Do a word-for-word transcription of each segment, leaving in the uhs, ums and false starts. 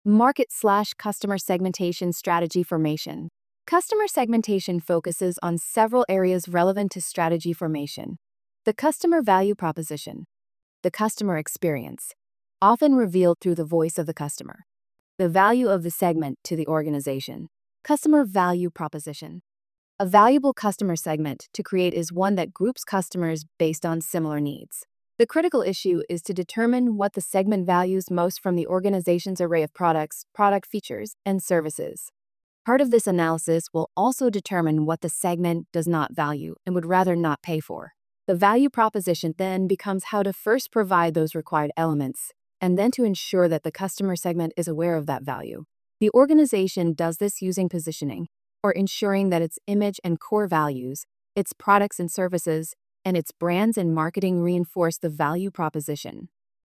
Market slash customer segmentation strategy formation. Customer segmentation focuses on several areas relevant to strategy formation. The customer value proposition, the customer experience, often revealed through the voice of the customer. The value of the segment to the organization. Customer value proposition. A valuable customer segment to create is one that groups customers based on similar needs. The critical issue is to determine what the segment values most from the organization's array of products, product features, and services. Part of this analysis will also determine what the segment does not value and would rather not pay for. The value proposition then becomes how to first provide those required elements, and then to ensure that the customer segment is aware of that value. The organization does this using positioning, or ensuring that its image and core values, its products and services, and its brands and marketing reinforce the value proposition.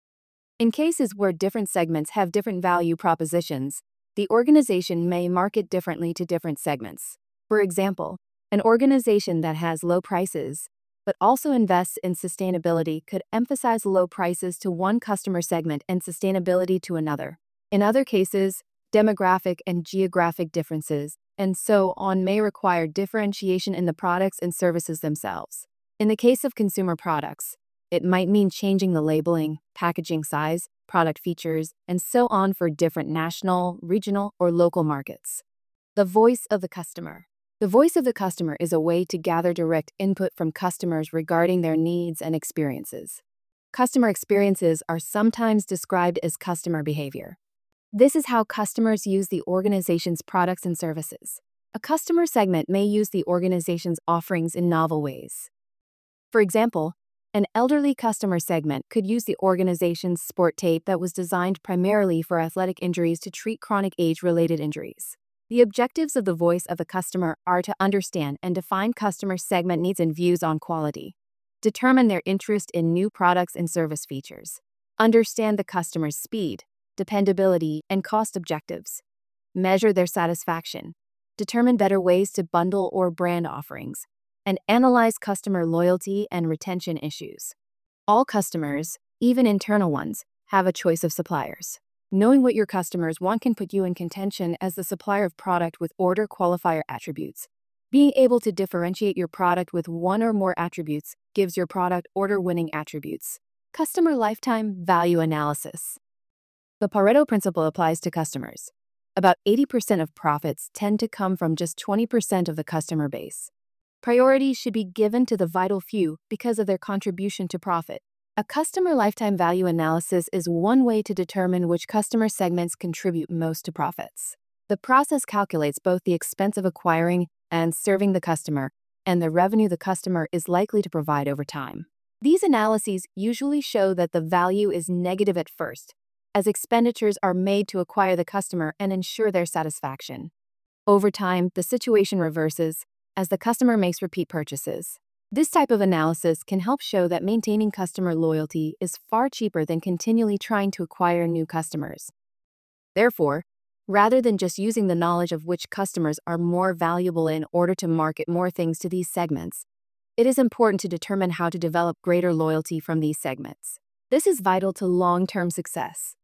In cases where different segments have different value propositions, the organization may market differently to different segments. For example, an organization that has low prices but also invests in sustainability could emphasize low prices to one customer segment and sustainability to another. In other cases, demographic and geographic differences, and so on, may require differentiation in the products and services themselves. In the case of consumer products, it might mean changing the labeling, packaging size, product features, and so on for different national, regional, or local markets. The voice of the customer. The voice of the customer is a way to gather direct input from customers regarding their needs and experiences. Customer experiences are sometimes described as customer behavior. This is how customers use the organization's products and services. A customer segment may use the organization's offerings in novel ways. For example, an elderly customer segment could use the organization's sport tape that was designed primarily for athletic injuries to treat chronic age-related injuries. The objectives of the voice of the customer are to understand and define customer segment needs and views on quality, determine their interest in new products and service features, understand the customer's speed, dependability, and cost objectives, measure their satisfaction, determine better ways to bundle or brand offerings, and analyze customer loyalty and retention issues. All customers, even internal ones, have a choice of suppliers. Knowing what your customers want can put you in contention as the supplier of product with order qualifier attributes. Being able to differentiate your product with one or more attributes gives your product order-winning attributes. Customer lifetime value analysis. The Pareto principle applies to customers. About eighty percent of profits tend to come from just twenty percent of the customer base. Priority should be given to the vital few because of their contribution to profit. A customer lifetime value analysis is one way to determine which customer segments contribute most to profits. The process calculates both the expense of acquiring and serving the customer and the revenue the customer is likely to provide over time. These analyses usually show that the value is negative at first, as expenditures are made to acquire the customer and ensure their satisfaction. Over time, the situation reverses as the customer makes repeat purchases. This type of analysis can help show that maintaining customer loyalty is far cheaper than continually trying to acquire new customers. Therefore, rather than just using the knowledge of which customers are more valuable in order to market more things to these segments, it is important to determine how to develop greater loyalty from these segments. This is vital to long-term success.